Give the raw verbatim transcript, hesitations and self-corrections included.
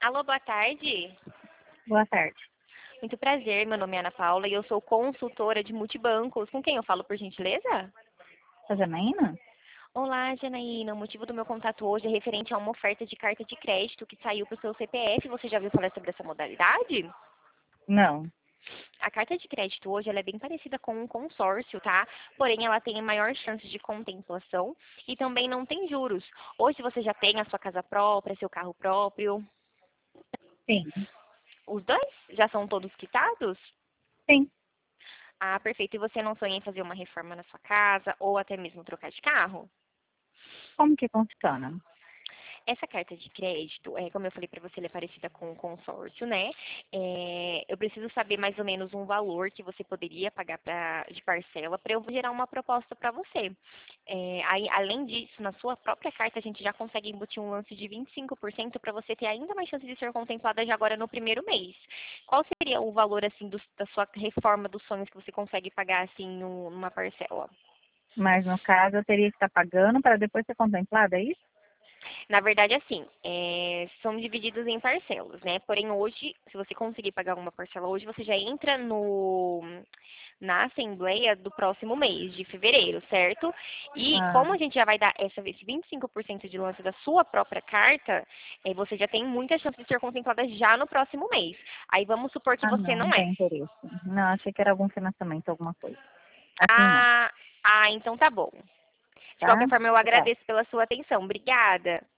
Alô, boa tarde. Boa tarde. Muito prazer, meu nome é Ana Paula e eu sou consultora de multibancos. Com quem eu falo, por gentileza? A Janaína? Olá, Janaína. O motivo do meu contato hoje é referente a uma oferta de carta de crédito que saiu para o seu C P F. Você já ouviu falar sobre essa modalidade? Não. A carta de crédito hoje ela é bem parecida com um consórcio, tá? Porém, ela tem maior chance de contemplação e também não tem juros. Hoje você já tem a sua casa própria, seu carro próprio. Sim. Os dois já são todos quitados? Sim. Ah, perfeito. E você não sonha em fazer uma reforma na sua casa ou até mesmo trocar de carro? Como que funciona? Essa carta de crédito, é, como eu falei para você, ela é parecida com um consórcio, né? É, eu preciso saber mais ou menos um valor que você poderia pagar pra, de parcela para eu gerar uma proposta para você. É, aí, além disso, na sua própria carta, a gente já consegue embutir um lance de vinte e cinco por cento para você ter ainda mais chance de ser contemplada já agora no primeiro mês. Qual seria o valor, assim, do- da sua reforma dos sonhos que você consegue pagar, assim, num- numa parcela? Mas no caso eu teria que estar pagando para depois ser contemplada, é isso? Na verdade, assim, é, são divididos em parcelas, né? Porém, hoje, se você conseguir pagar uma parcela hoje, você já entra no, na assembleia do próximo mês, de fevereiro, certo? E Ah, como a gente já vai dar essa, esse vinte e cinco por cento de lance da sua própria carta, é, você já tem muita chance de ser contemplada já no próximo mês. Aí vamos supor que ah você não, não não é. tem interesse. Não, achei que era algum financiamento, alguma coisa. Assim não, Ah, ah, então tá bom. De qualquer tá? forma, eu Obrigada. agradeço pela sua atenção. Obrigada.